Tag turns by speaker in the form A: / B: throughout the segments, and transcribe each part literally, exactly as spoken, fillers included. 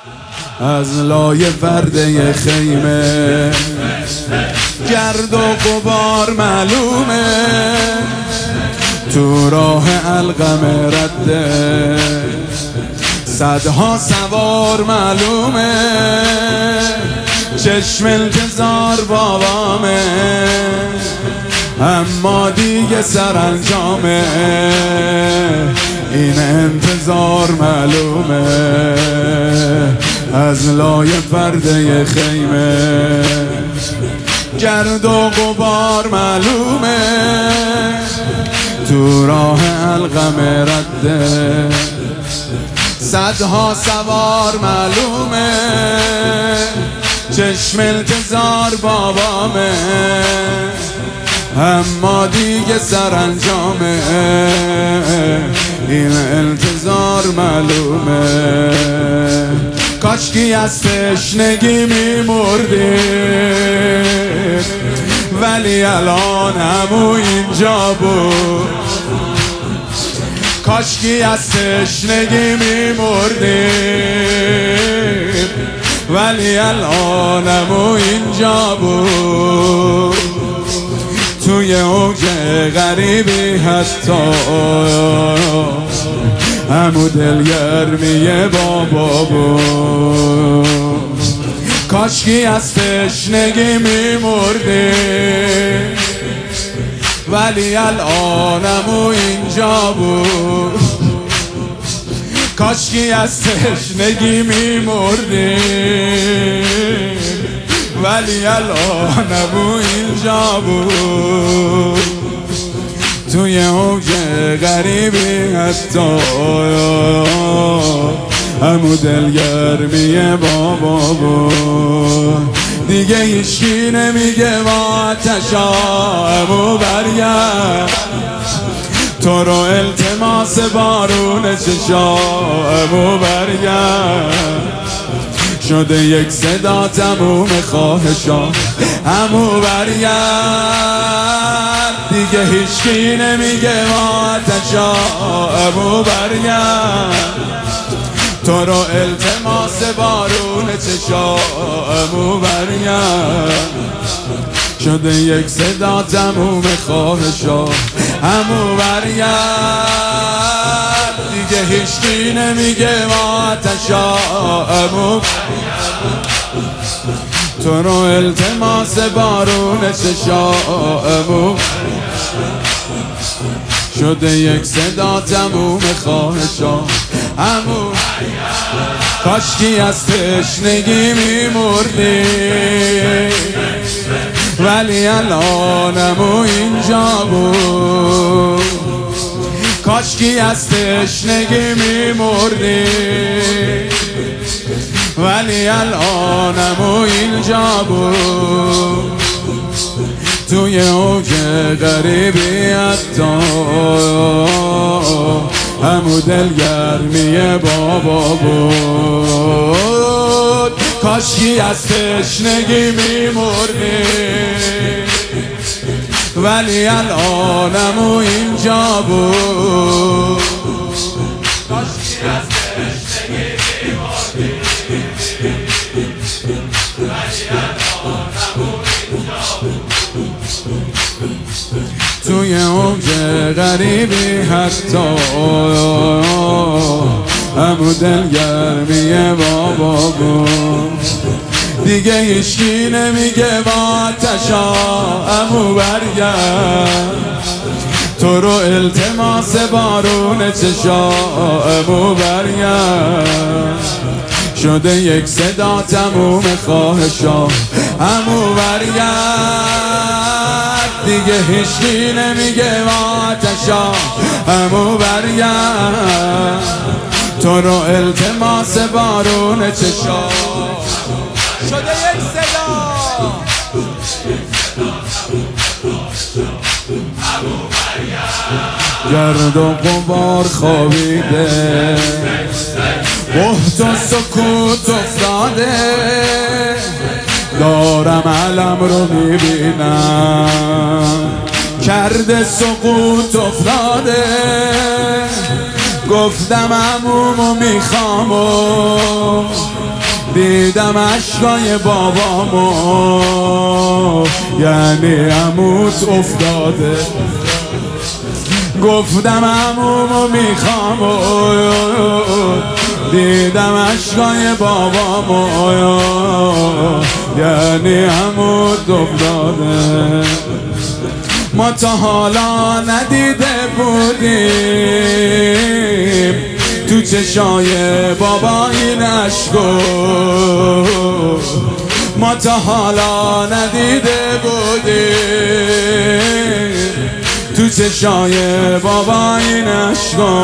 A: از لای پرده خیمه گرد و غبار معلومه، تو راه القم رده صدها سوار معلومه، چشم انتظار بابامه اما دیگه سرانجامه، این انتظار معلومه. از لای پرده خیمه گرد و غبار معلومه، تو راه القم رده صدها سوار معلومه، چشم انتظار بابامه اما دیگه سرانجامه، این انتظار معلومه. کاشکی از تشنگی میمردیم ولی الان همو اینجا بود، کاشکی از تشنگی میمردیم ولی الان همو اینجا بود، توی اوج غریبی حتی همو دلگرمی بابا بود. کاشکی از تشنگی میمردیم ولی الان همو اینجا بود، کاشکی از تشنگی میمردیم ولی الان همو اینجا بود، توی اوج غریبی حتی همو دلگرمی بابا بود. دیگه هیچکی نمیگه با آتشا همو برگرد، تو رو التماس بارون چشا همو برگرد، شده یک صدا تموم خواهشا همو برگرد. دیگه هیچکی نمیگه با آتشا همو برگرد، تو رو التماس بارون چشا همو برگرد، شده یک صدا تموم خواهشا همو برگرد. دیگه هیچکی نمیگه با آتشا همو تو رو التماس بارون چشا همو شده یک صدا تموم خواهشا همو. کاشکی از تشنگی میمردیم ولی الان همو اینجا بود، کاشکی از تشنگی میمردیم ولی الان همو اینجا بود، توی اوج غریبی حتی همو دلگرمی بابا بود. کاشکی از تشنگی میمردیم ولی الان همو اینجا بود، کاشکی از تشنگی میمردیم ولی الان همو اینجا بود، توی اوج غریبی حتی همو دلگرمی بابا بود. دیگه هیچکی نمیگه با آتشا همو برگرد، تو رو التماس بارون چشا همو برگرد، شده یک صدا تموم خواهشا همو برگرد. دیگه هیچکی نمیگه با آتشا همو برگرد، تو رو التماس بارون چشا شده یک صدا گرد و غبار خوابیده، بهت و سکوت افتاده، دارم علم رو میبینم کرده سقوط افتاده، گفتم عمومو میخوام دیدم عشقای بابامو، یعنی عموت افتاده. گفتم عمومو میخوام، دیدم عشقای بابامو، یعنی عموت افتاده. ما تا حالا ندیده بودیم تو چشای بابا این عشقو، ما تا حالا ندیده بودیم تو چشای بابا این عشقو.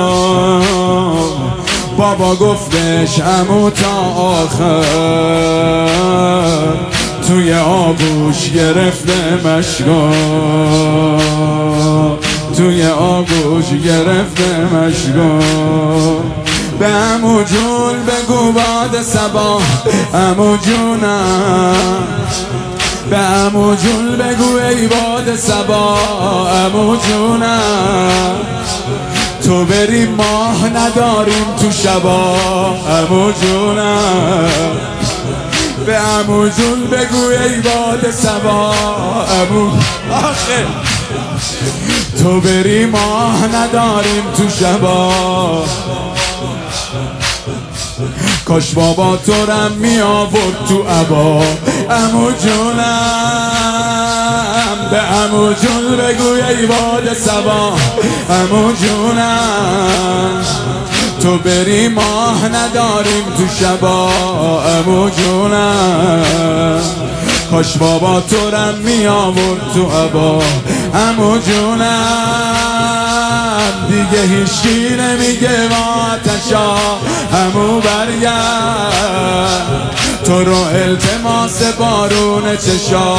A: بابا گفتش عمو تا آخر توی آغوش گرفته مشکو، توی آغوش گرفته مشکو. به عمو جون بگو باد صبا، عمو جونم به عمو جون بگو ای باد صبا، عمو جونم تو بریم ماه نداریم تو شبا، عمو جونم به عمو جون بگو ای باد صبا، عمو آخه تو بری ماه نداریم تو شبا. کاش بابا تو رم می آورد تو عبا، عمو جونم به عمو جون بگو ای باد صبا، عمو جونم تو بری ماه نداریم تو شبا، عمو جونم کاش بابا تو رم می آورد تو عبا، عمو جونم دیگه هیچکی نمیگه واتشا، عمو برگرد تو رو التماس بارون چشا.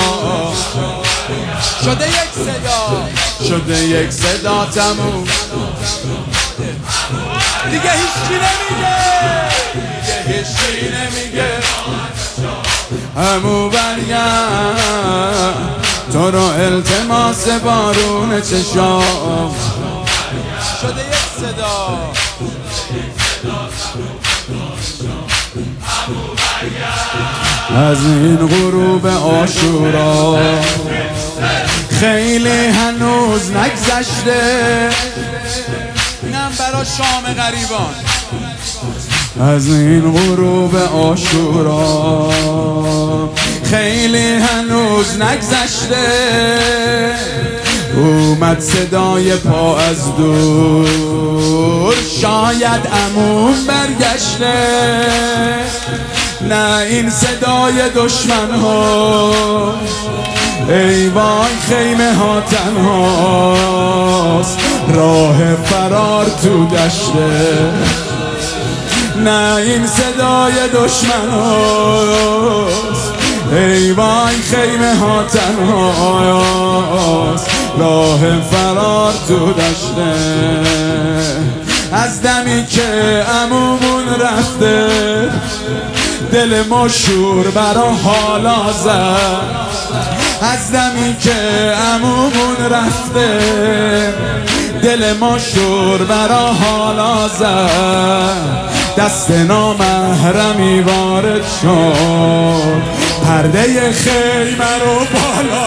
B: شده یک صدا،
A: شده یک صدا تموم،
B: دیگه هیچکی نمیگه،
A: دیگه هیچکی نمیگه عمو برگرد تو رو التماس بارون چشا.
B: شده یک صدا.
A: از این غروب عاشورا خیلی هنوز نگذشته،
B: اینم برا شام غریبان.
A: از این غروب عاشورا خیلی هنوز نگذشته. اومد صدای پا از دور، شاید عموم برگشته. نه این صدای دشمن ها، ای وای خیمه ها تنهاست، راه فرار تو دشته. نه این صدای دشمن هاست، ای وای خیمه ها تنهاست، راه فرار تو دشته. از دمی که عمومون رفته دل ما شور برا حالا زد، از دمی که عمومون رفته دل ما شور برا حالا زد. دست نامحرمی وارد شد، پرده خیمه رو بالا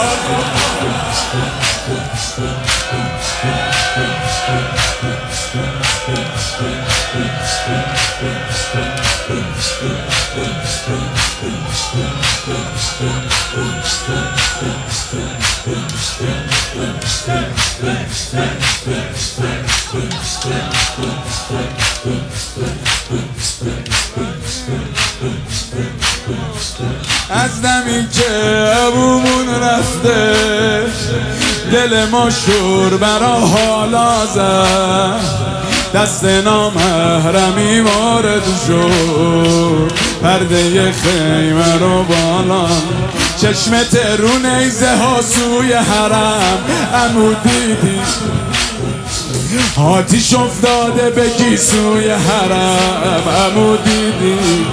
A: از دمی که عمومون رفته دل ما شور برا حالا زد. دست نامحرمی وارد شد، پرده خیمه رو بالا. چشمت رو نیزه ها سوی حرم، عمو دیدی آتیش افتاده به گیسوی حرم، عمو دیدی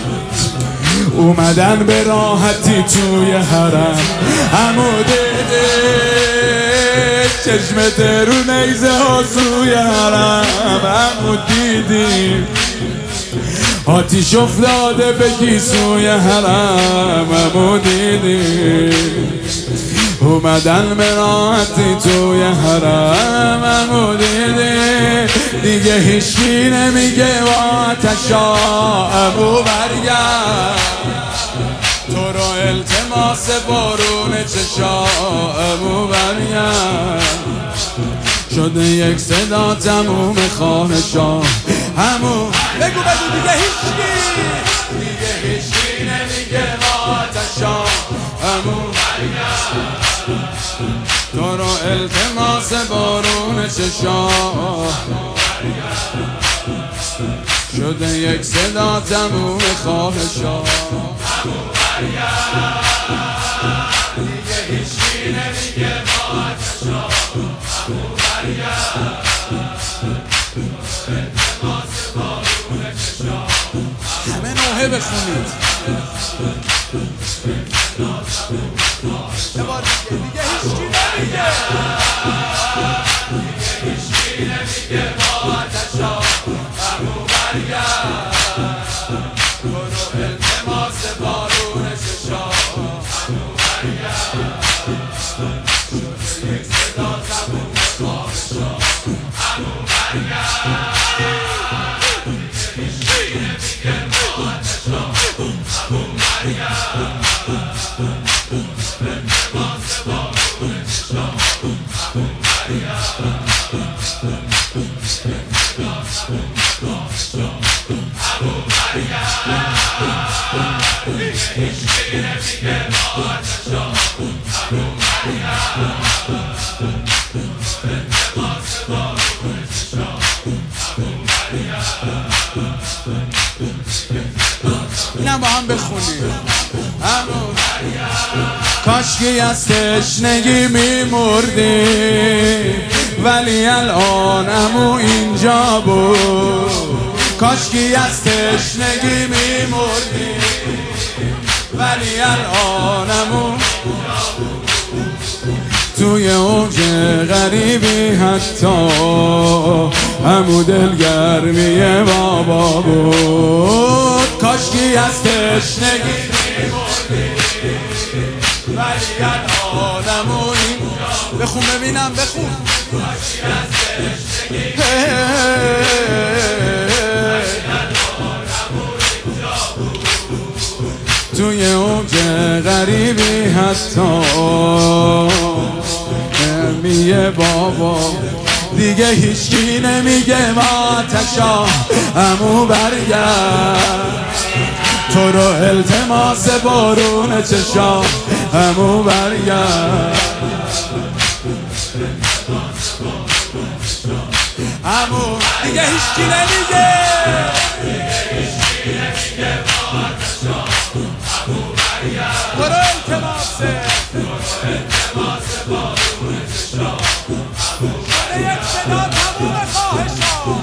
A: اومدن به راحتی توی حرم، عمو دیدی چشمت رو نیزه ها سوی حرم، عمو دیدی آتیش افتاده به گیسوی حرم امو دیدی اومدن مراحتی توی حرم امو دیدی دیگه هیچکی نمیگه با آتشا امو برگرد تو رو التماس بارون چشا امو برگرد شده یک صدا تموم خواهشا همو
B: بگو بگو دیگه هیچکی
A: دیگه هیچکی نمیگه با آتشا همو تو رو التماس بارون چشا شده یک صدا تموم خواهشا دیگه هیچکی نمیگه با آتشا
B: همه نوحه بخونید یه بار دیگه دیگه هیچکی نمیگه دیگه هیچکی نمیگه با آتشا همو برگرد برو التماس بارون چشا همو برگرد شده یک صدا تموم خواهشا همو برگرد اینم با هم بخونیم همون
A: کاشکی از تشنگی میمردی ولی الان امو اینجا بود کاشکی از تشنگی میمردی ولی الان امو توی اوج غریبی حتی همو دلگرمی بابا بود کاشکی از تشنگی میمردی ولی الان امو اینجا
B: بخون ببینم بخون
A: کاشکی از تشنگی توی اوج غریبی حتی میگه بابا دیگه هیچکی نمیگه ما آتشا همو برگرد تو رو التماس بارون چشا همو برگرد
B: همو دیگه هیچکی نمیگه برو التماسه شده یک صدا تموم خواهشا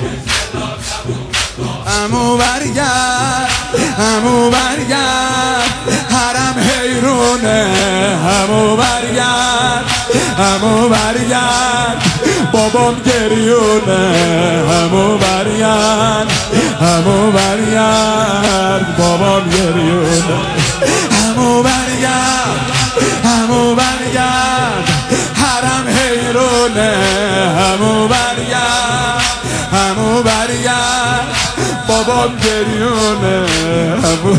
A: همو برگرد همو برگرد حرم حیرونه همو برگرد همو برگرد بابام گریونه همو برگرد همو برگرد بابام گریونه همو برگرد همو برگرد حرم حیرونه همو برگرد همو برگرد بابام گریونه همو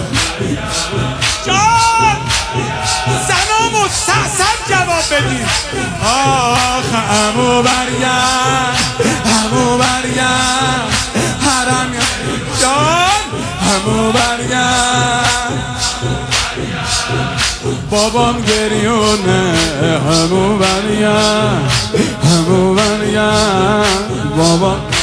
B: جان زنا مستحسن جواب بدید
A: آخ همو برگرد همو برگرد حرم جان همو برگرد بابام گریونه همو برگرد همو برگرد بابام